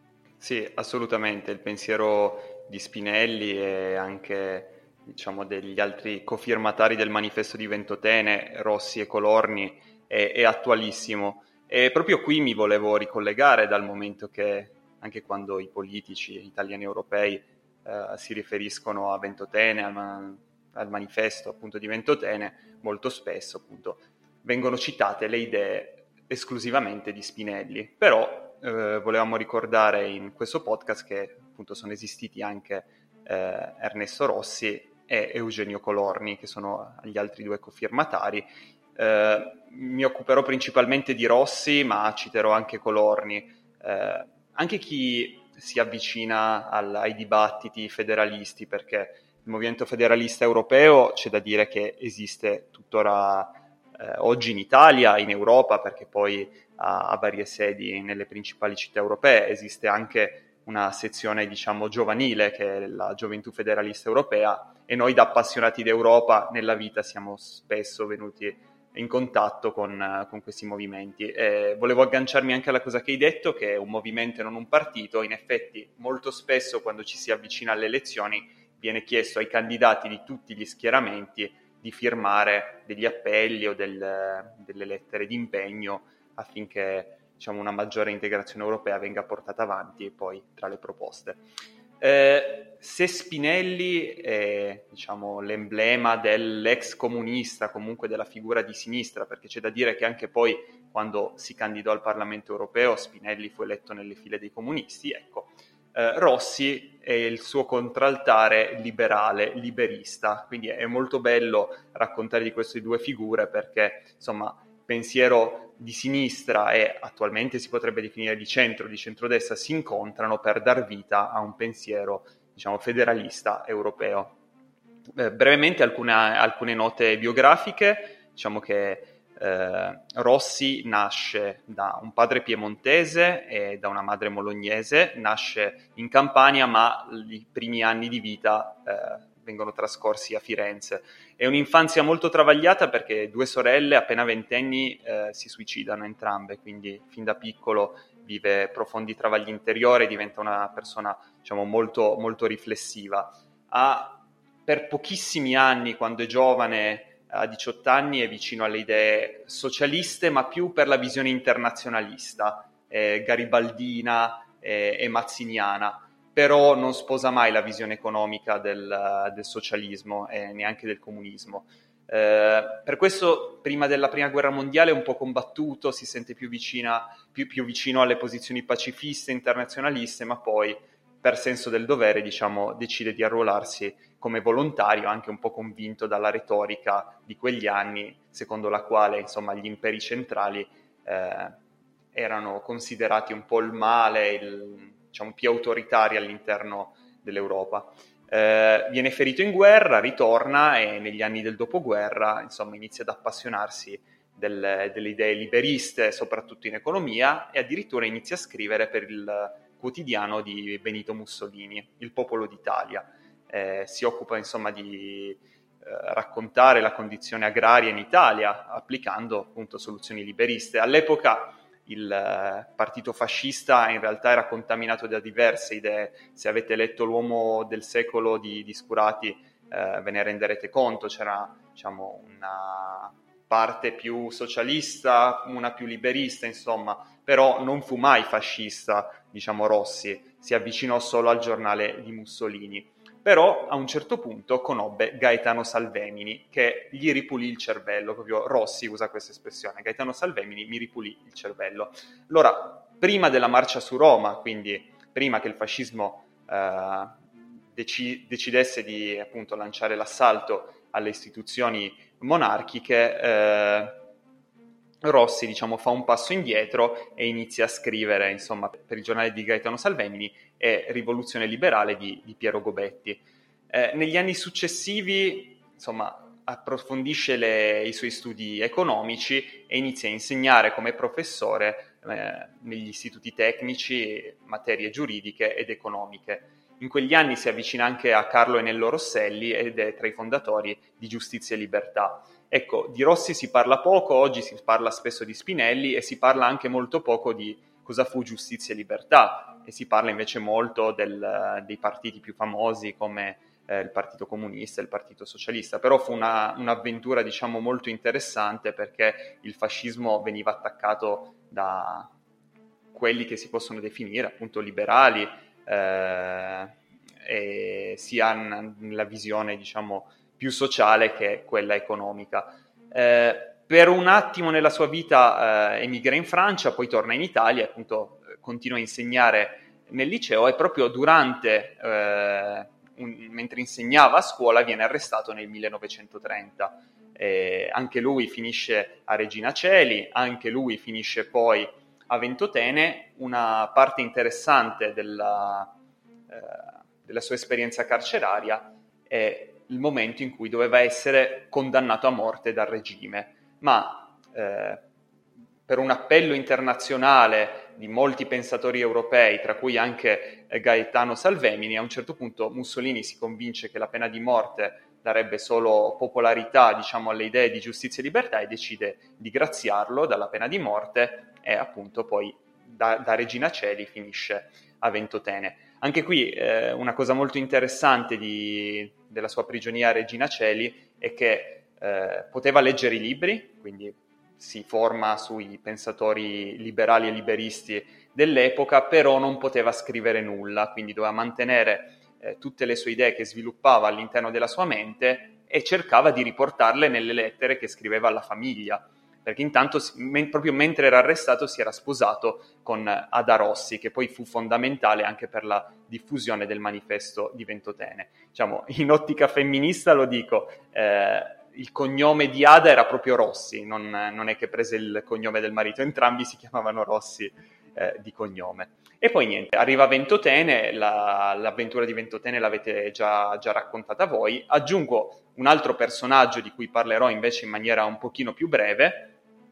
Sì, assolutamente. Il pensiero di Spinelli e anche diciamo degli altri cofirmatari del manifesto di Ventotene, Rossi e Colorni, è, è attualissimo. E proprio qui mi volevo ricollegare, dal momento che anche quando i politici italiani e europei eh, si riferiscono a Ventotene, al, man- al manifesto appunto di Ventotene, molto spesso appunto vengono citate le idee esclusivamente di Spinelli. Però eh, volevamo ricordare in questo podcast che appunto sono esistiti anche eh, Ernesto Rossi e Eugenio Colorni, che sono gli altri due cofirmatari. Eh, mi occuperò principalmente di Rossi, ma citerò anche Colorni. Eh, anche chi si avvicina al, ai dibattiti federalisti, perché il movimento federalista europeo c'è da dire che esiste tuttora eh, oggi in Italia, in Europa, perché poi ha, ha varie sedi nelle principali città europee. Esiste anche una sezione diciamo giovanile che è la Gioventù Federalista Europea, e noi da appassionati d'Europa nella vita siamo spesso venuti in contatto con, con questi movimenti. E volevo agganciarmi anche alla cosa che hai detto, che è un movimento e non un partito. In effetti molto spesso quando ci si avvicina alle elezioni viene chiesto ai candidati di tutti gli schieramenti di firmare degli appelli o del, delle lettere di impegno affinché diciamo una maggiore integrazione europea venga portata avanti poi tra le proposte. Eh, se Spinelli è, diciamo, l'emblema dell'ex comunista, comunque della figura di sinistra, perché c'è da dire che anche poi quando si candidò al Parlamento europeo Spinelli fu eletto nelle file dei comunisti, ecco, eh, Rossi è il suo contraltare liberale, liberista, quindi è molto bello raccontare di queste due figure perché, insomma, pensiero di sinistra e attualmente si potrebbe definire di centro, di centrodestra, si incontrano per dar vita a un pensiero, diciamo, federalista europeo. Eh, brevemente alcune, alcune note biografiche, diciamo che eh, Rossi nasce da un padre piemontese e da una madre bolognese, nasce in Campania ma i primi anni di vita eh, vengono trascorsi a Firenze. È un'infanzia molto travagliata perché due sorelle appena ventenni eh, si suicidano entrambe, quindi fin da piccolo vive profondi travagli interiori, diventa una persona, diciamo, molto, molto riflessiva. Ha, per pochissimi anni, quando è giovane, a diciotto anni, è vicino alle idee socialiste, ma più per la visione internazionalista, eh, garibaldina eh, e mazziniana. Però non sposa mai la visione economica del, del socialismo e neanche del comunismo. Eh, per questo, prima della Prima Guerra Mondiale, è un po' combattuto, si sente più, vicina, più, più vicino alle posizioni pacifiste, internazionaliste, ma poi, per senso del dovere, diciamo, decide di arruolarsi come volontario, anche un po' convinto dalla retorica di quegli anni, secondo la quale, insomma, gli imperi centrali eh, erano considerati un po' il male, il, diciamo, più autoritari all'interno dell'Europa. Eh, viene ferito in guerra, ritorna e negli anni del dopoguerra, insomma, inizia ad appassionarsi del, delle idee liberiste, soprattutto in economia, e addirittura inizia a scrivere per il quotidiano di Benito Mussolini, Il Popolo d'Italia. Eh, si occupa, insomma, di eh, raccontare la condizione agraria in Italia, applicando appunto soluzioni liberiste. All'epoca il partito fascista in realtà era contaminato da diverse idee. Se avete letto L'uomo del secolo di, di Scurati eh, ve ne renderete conto. C'era, diciamo, una parte più socialista, una più liberista, insomma, però non fu mai fascista, diciamo, Rossi, si avvicinò solo al giornale di Mussolini. Però a un certo punto conobbe Gaetano Salvemini, che gli ripulì il cervello. Proprio Rossi usa questa espressione: Gaetano Salvemini mi ripulì il cervello. Allora, prima della marcia su Roma, quindi prima che il fascismo eh, deci- decidesse di, appunto, lanciare l'assalto alle istituzioni monarchiche, eh, Rossi, diciamo, fa un passo indietro e inizia a scrivere, insomma, per il giornale di Gaetano Salvemini e Rivoluzione Liberale di, di Piero Gobetti. Eh, negli anni successivi, insomma, approfondisce le, i suoi studi economici e inizia a insegnare come professore eh, negli istituti tecnici materie giuridiche ed economiche. In quegli anni si avvicina anche a Carlo Enello Rosselli ed è tra i fondatori di Giustizia e Libertà. Ecco, di Rossi si parla poco, oggi si parla spesso di Spinelli e si parla anche molto poco di cosa fu Giustizia e Libertà, e si parla invece molto del, dei partiti più famosi come eh, il Partito Comunista e il Partito Socialista. Però fu una, un'avventura, diciamo, molto interessante, perché il fascismo veniva attaccato da quelli che si possono definire appunto liberali, eh, e sia nella visione, diciamo, più sociale che quella economica. Eh, per un attimo nella sua vita eh, emigra in Francia, poi torna in Italia e appunto continua a insegnare nel liceo, e proprio durante, eh, un, mentre insegnava a scuola, viene arrestato nel millenovecentotrenta. Eh, anche lui finisce a Regina Coeli, anche lui finisce poi a Ventotene. Una parte interessante della, eh, della sua esperienza carceraria è il momento in cui doveva essere condannato a morte dal regime, ma eh, per un appello internazionale di molti pensatori europei, tra cui anche eh, Gaetano Salvemini, a un certo punto Mussolini si convince che la pena di morte darebbe solo popolarità, diciamo, alle idee di giustizia e libertà, e decide di graziarlo dalla pena di morte, e appunto poi da, da Regina Coeli finisce a Ventotene. Anche qui eh, una cosa molto interessante di, della sua prigionia a Regina Coeli è che eh, poteva leggere i libri, quindi si forma sui pensatori liberali e liberisti dell'epoca, però non poteva scrivere nulla, quindi doveva mantenere eh, tutte le sue idee che sviluppava all'interno della sua mente e cercava di riportarle nelle lettere che scriveva alla famiglia, perché intanto, men- proprio mentre era arrestato, si era sposato con Ada Rossi, che poi fu fondamentale anche per la diffusione del manifesto di Ventotene. Diciamo, in ottica femminista lo dico, eh, il cognome di Ada era proprio Rossi, non, non è che prese il cognome del marito, entrambi si chiamavano Rossi eh, di cognome. E poi niente, arriva Ventotene, la, l'avventura di Ventotene l'avete già, già raccontata voi. Aggiungo un altro personaggio di cui parlerò invece in maniera un pochino più breve,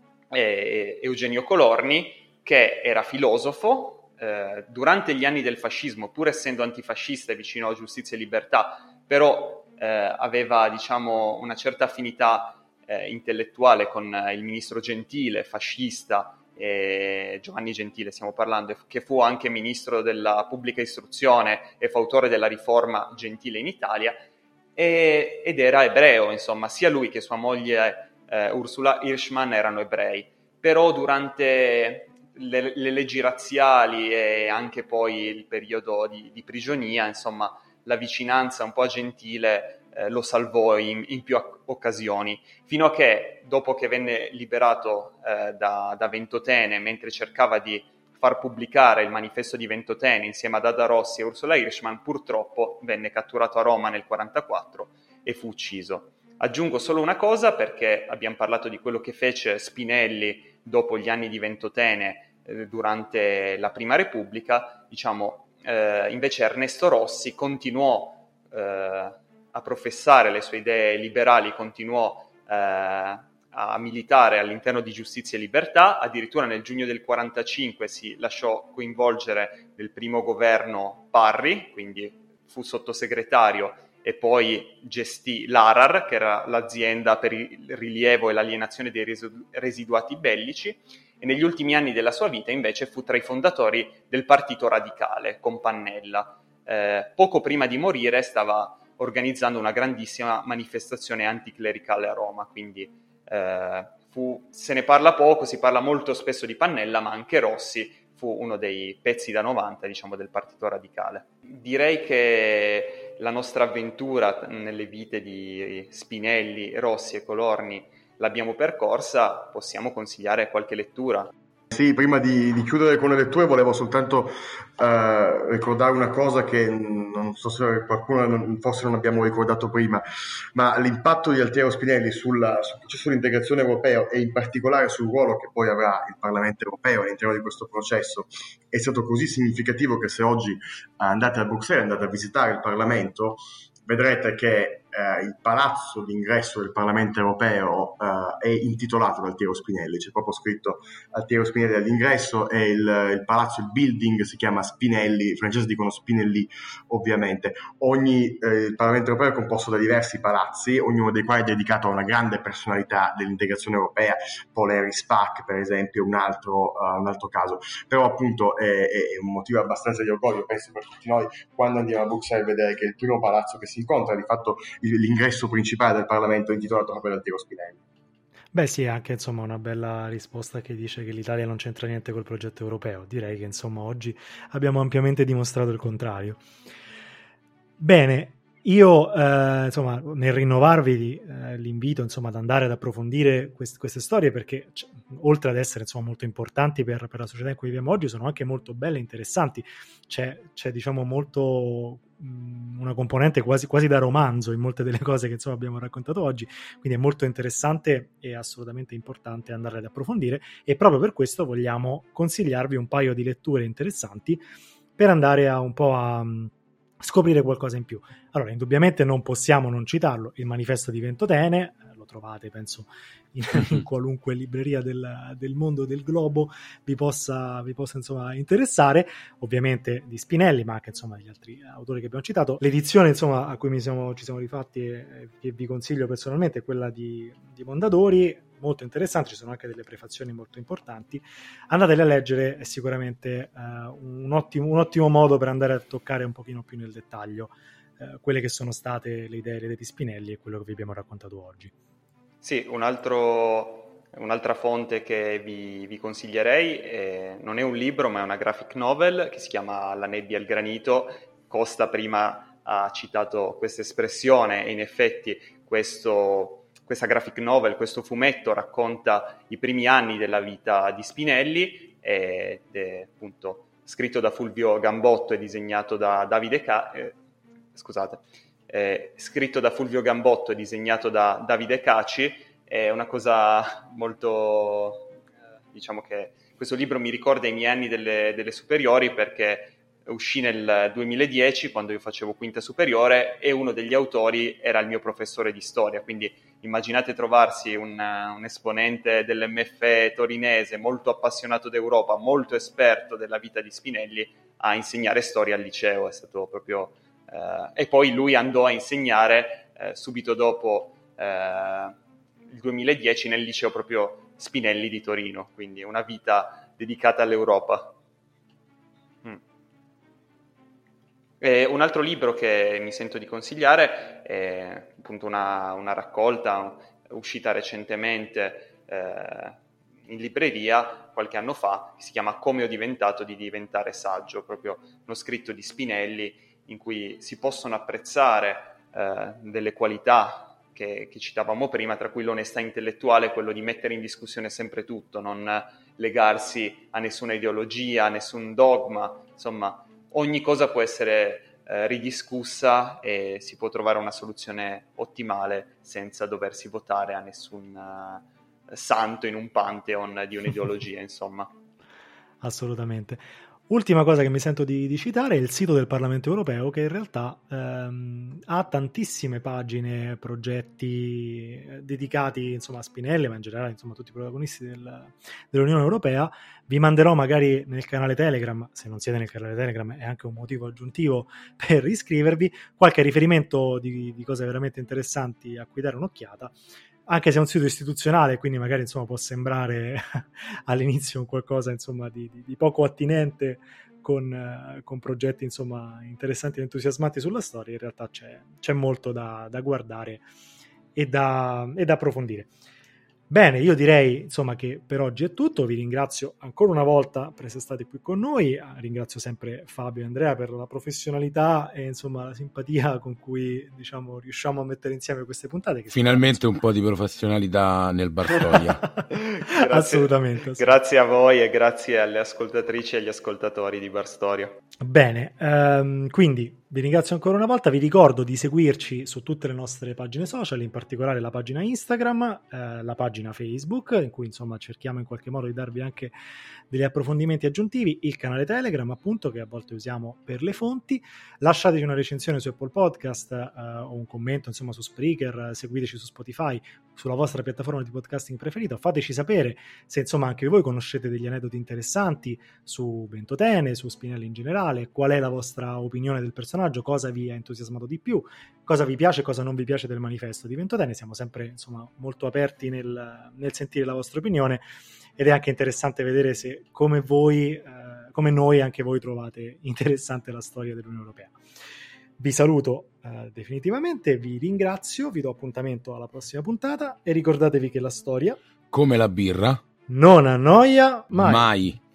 è Eugenio Colorni, che era filosofo. Eh, durante gli anni del fascismo, pur essendo antifascista e vicino a Giustizia e Libertà, però eh, aveva, diciamo, una certa affinità eh, intellettuale con eh, il ministro Gentile, fascista, eh, Giovanni Gentile stiamo parlando, che fu anche ministro della pubblica istruzione e fautore della riforma Gentile in Italia, e, ed era ebreo, insomma, sia lui che sua moglie eh, Ursula Hirschman erano ebrei, però durante le, le leggi razziali e anche poi il periodo di, di prigionia, insomma, la vicinanza un po' a Gentile eh, lo salvò in, in più occasioni, fino a che, dopo che venne liberato eh, da, da Ventotene, mentre cercava di far pubblicare il manifesto di Ventotene insieme ad Ada Rossi e Ursula Hirschman, purtroppo venne catturato a Roma nel millenovecentoquarantaquattro e fu ucciso. Aggiungo solo una cosa, perché abbiamo parlato di quello che fece Spinelli dopo gli anni di Ventotene eh, durante la Prima Repubblica. Diciamo, eh, invece Ernesto Rossi continuò eh, a professare le sue idee liberali, continuò eh, a militare all'interno di Giustizia e Libertà, addirittura nel giugno del quarantacinque si lasciò coinvolgere nel primo governo Parri, quindi fu sottosegretario e poi gestì l'Arar, che era l'azienda per il rilievo e l'alienazione dei residuati bellici, e negli ultimi anni della sua vita invece fu tra i fondatori del Partito Radicale, con Pannella. Eh, poco prima di morire stava organizzando una grandissima manifestazione anticlericale a Roma, quindi eh, fu, se ne parla poco, si parla molto spesso di Pannella, ma anche Rossi fu uno dei pezzi da novanta, diciamo, del Partito Radicale. Direi che la nostra avventura nelle vite di Spinelli, Rossi e Colorni l'abbiamo percorsa, possiamo consigliare qualche lettura.
Sì, prima di, di chiudere con le letture volevo soltanto uh, ricordare una cosa che non so se qualcuno non, forse non abbiamo ricordato prima, ma l'impatto di Altiero Spinelli sulla, sul processo di integrazione europeo e in particolare sul ruolo che poi avrà il Parlamento europeo all'interno di questo processo è stato così significativo che se oggi andate a Bruxelles, andate a visitare il Parlamento, vedrete che eh, il palazzo d'ingresso del Parlamento europeo eh, è intitolato ad Altiero Spinelli, c'è proprio scritto Altiero Spinelli all'ingresso, e il, il palazzo, il building si chiama Spinelli, i francesi dicono Spinelli ovviamente. Ogni, eh, il Parlamento europeo è composto da diversi palazzi, ognuno dei quali è dedicato a una grande personalità dell'integrazione europea, Paul Henri Spaak per esempio, un altro, uh, un altro caso, però appunto è, è un motivo abbastanza di orgoglio, penso per tutti noi, quando andiamo a Bruxelles, vedere che il primo palazzo che si incontra di fatto l'ingresso principale del Parlamento è intitolato proprio ad Altiero Spinelli.
Beh sì, anche insomma una bella risposta che dice che l'Italia non c'entra niente col progetto europeo. Direi che insomma oggi abbiamo ampiamente dimostrato il contrario. Bene, io eh, insomma nel rinnovarvi eh, l'invito insomma ad andare ad approfondire quest- queste storie, perché c- oltre ad essere insomma molto importanti per, per la società in cui viviamo oggi, sono anche molto belle e interessanti. C'è, c'è diciamo molto mh, una componente quasi, quasi da romanzo in molte delle cose che insomma abbiamo raccontato oggi, quindi è molto interessante e assolutamente importante andare ad approfondire, e proprio per questo vogliamo consigliarvi un paio di letture interessanti per andare a un po' a scoprire qualcosa in più. Allora, indubbiamente non possiamo non citarlo, il manifesto di Ventotene, lo trovate penso in, in qualunque libreria del, del mondo, del globo, vi possa, vi possa insomma interessare, ovviamente di Spinelli, ma anche insomma degli altri autori che abbiamo citato. L'edizione insomma a cui mi siamo, ci siamo rifatti e che vi consiglio personalmente è quella di, di Mondadori, molto interessante, ci sono anche delle prefazioni molto importanti, andatele a leggere, è sicuramente uh, un, ottimo, un ottimo modo per andare a toccare un pochino più nel dettaglio uh, quelle che sono state le idee, le idee di Spinelli e quello che vi abbiamo raccontato oggi.
Sì, un altro un'altra fonte che vi, vi consiglierei è, non è un libro ma è una graphic novel che si chiama La nebbia e il granito. Costa prima ha citato questa espressione e in effetti questo, questa graphic novel, questo fumetto racconta i primi anni della vita di Spinelli ed è appunto scritto da Fulvio Gambotto e disegnato da Davide Ca- eh, scusate, eh, scritto da Fulvio Gambotto e disegnato da Davide Caci. È una cosa molto, eh, diciamo che questo libro mi ricorda i miei anni delle, delle superiori perché uscì nel duemiladieci quando io facevo quinta superiore e uno degli autori era il mio professore di storia, quindi immaginate trovarsi un, un esponente dell'M F E torinese molto appassionato d'Europa, molto esperto della vita di Spinelli a insegnare storia al liceo. È stato proprio eh, e poi lui andò a insegnare eh, subito dopo eh, il duemiladieci nel liceo proprio Spinelli di Torino, quindi una vita dedicata all'Europa. Mm. E un altro libro che mi sento di consigliare è appunto una, una raccolta uscita recentemente eh, in libreria qualche anno fa, che si chiama Come ho diventato di diventare saggio, proprio uno scritto di Spinelli in cui si possono apprezzare eh, delle qualità che, che citavamo prima, tra cui l'onestà intellettuale, quello di mettere in discussione sempre tutto, non legarsi a nessuna ideologia, a nessun dogma, insomma ogni cosa può essere eh, ridiscussa e si può trovare una soluzione ottimale senza doversi votare a nessun uh, santo in un pantheon di un'ideologia, insomma.
Assolutamente. Ultima cosa che mi sento di, di citare è il sito del Parlamento Europeo, che in realtà ehm, ha tantissime pagine, progetti dedicati insomma a Spinelli, ma in generale insomma a tutti i protagonisti del, dell'Unione Europea. Vi manderò magari nel canale Telegram, se non siete nel canale Telegram è anche un motivo aggiuntivo per iscrivervi, qualche riferimento di, di cose veramente interessanti a cui dare un'occhiata, anche se è un sito istituzionale, quindi magari insomma può sembrare all'inizio un qualcosa insomma di, di, di poco attinente con, uh, con progetti insomma interessanti e entusiasmanti sulla storia. In realtà c'è, c'è molto da, da guardare e da, e da approfondire. Bene, io direi insomma che per oggi è tutto. Vi ringrazio ancora una volta per essere stati qui con noi. Ringrazio sempre Fabio e Andrea per la professionalità e insomma la simpatia con cui diciamo riusciamo a mettere insieme queste puntate. Che
finalmente un po' di professionalità nel Barstoria.
Grazie,
assolutamente, assolutamente.
Grazie a voi e grazie alle ascoltatrici e agli ascoltatori di Barstoria.
Bene, ehm, quindi vi ringrazio ancora una volta, vi ricordo di seguirci su tutte le nostre pagine social, in particolare la pagina Instagram, eh, la pagina Facebook, in cui insomma cerchiamo in qualche modo di darvi anche degli approfondimenti aggiuntivi, il canale Telegram appunto che a volte usiamo per le fonti. Lasciateci una recensione su Apple Podcast eh, o un commento insomma su Spreaker, seguiteci su Spotify, sulla vostra piattaforma di podcasting preferita, fateci sapere se insomma anche voi conoscete degli aneddoti interessanti su Ventotene, su Spinelli in generale, qual è la vostra opinione del personaggio, cosa vi ha entusiasmato di più, cosa vi piace, cosa non vi piace del manifesto di Ventotene. Siamo sempre insomma molto aperti nel, nel sentire la vostra opinione ed è anche interessante vedere se come voi, eh, come noi anche voi trovate interessante la storia dell'Unione Europea. Vi saluto eh, definitivamente, vi ringrazio, vi do appuntamento alla prossima puntata e ricordatevi che la storia,
come la birra,
non annoia mai.
mai.